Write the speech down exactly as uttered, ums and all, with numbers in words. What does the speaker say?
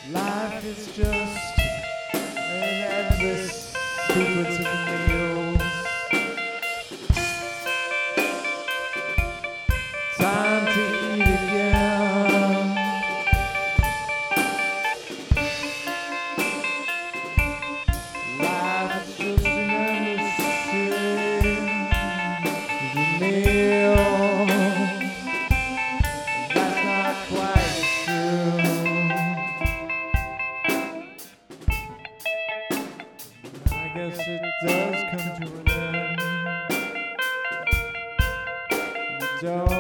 Life is just an endless sequence of meals. Time to eat again. Life is just an endless sequence of meals. That's not quite true. I guess it does come to an end. You don't